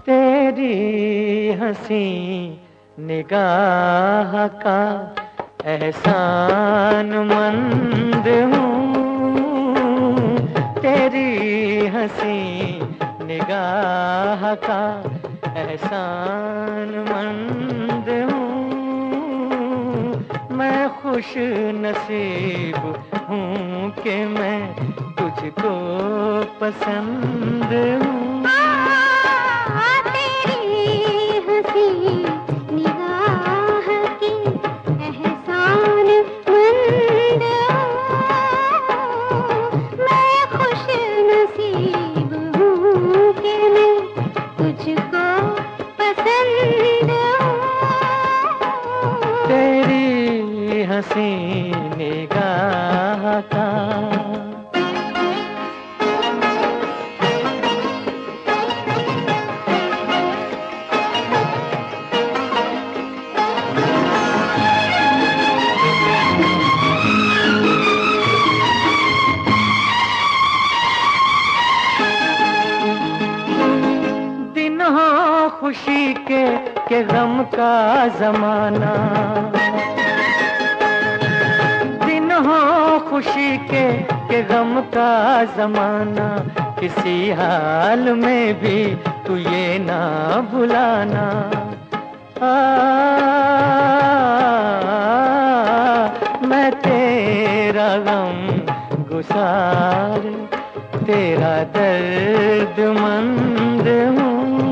तेरी हंसी निगाह का एहसान मंद हूँ। तेरी हंसी निगाह का एहसान मंद हूँ। मैं खुश नसीब हूँ कि मैं तुझको पसंद हूँ। तेरी हंसी निगाह का दिन हो खुशी के गम का जमाना। दिन हो खुशी के गम का जमाना। किसी हाल में भी तू ये ना भुलाना। मैं तेरा गम गुसार तेरा दर्द मंद हूँ।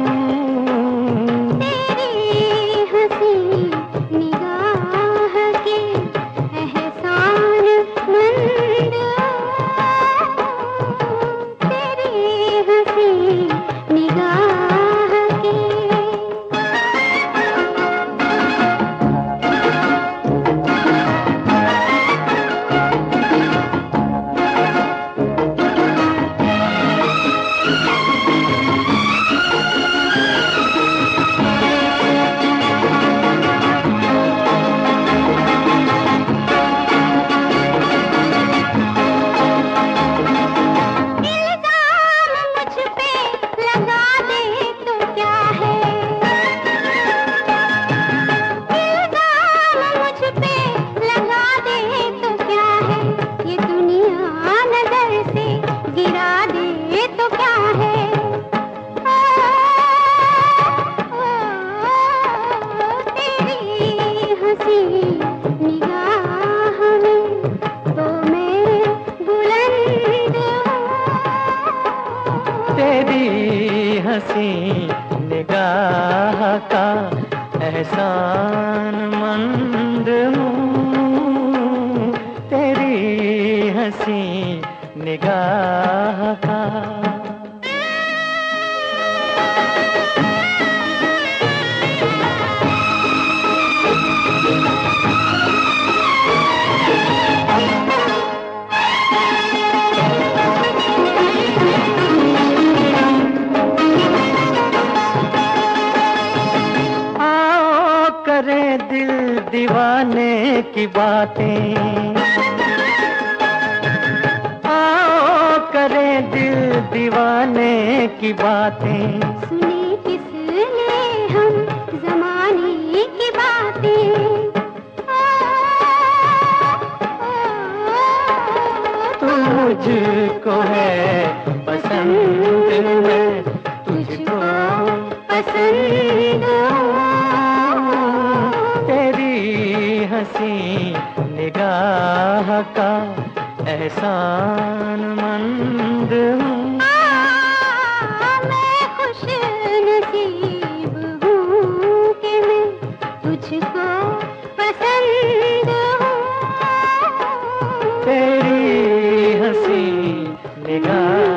तेरी हंसी निगाह का एहसान मंद हूँ। तेरी हंसी निगाह का करे दिल दीवाने की बातें। आओ करे दिल दीवाने की बातें। सुने किसने हम जमाने की बातें। तू मुझको है पसंद है तुझको पसंद हंसी निगाह का एहसान मंद हूँ। मैं खुश नसीब हूँ कि मैं तुझको पसंद हूँ। तेरी हंसी निगाह